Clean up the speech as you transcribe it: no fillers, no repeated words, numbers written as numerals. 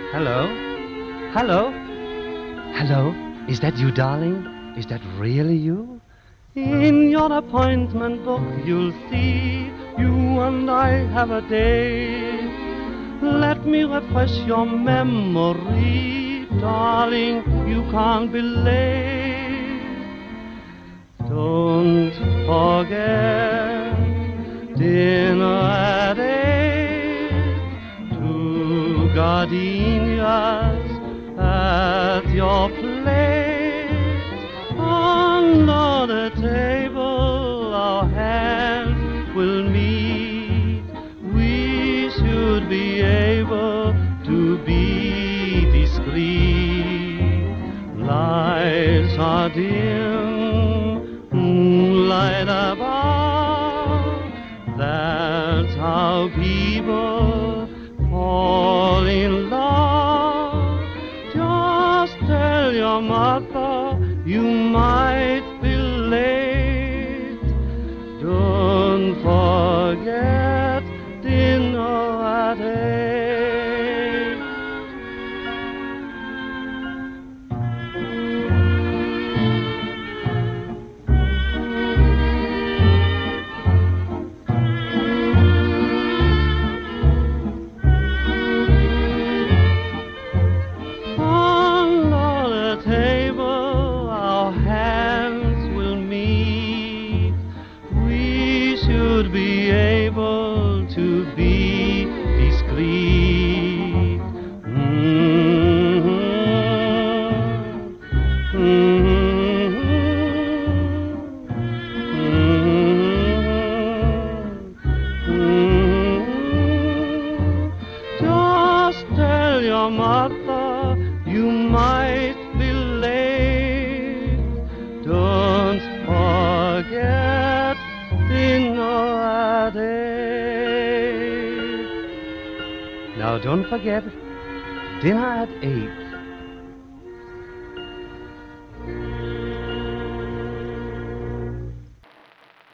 Hello? Hello? Hello? Is that you, darling? Is that really you? In your appointment book you'll see you and I have a date. Let me refresh your memory, darling, you can't be late. Don't forget dinner at 8, 2 gardenias at your plate. Under the table our hands will meet. We should be able to be discreet. Lights are dim, moonlight above. That's how people fall in love. Just tell your mother you might be late. Don't forget dinner at 8. Under the table our hands will meet. We should be able to be discreet. Just tell your mother you might be late. Don't forget dinner at 8. Now don't forget dinner at 8.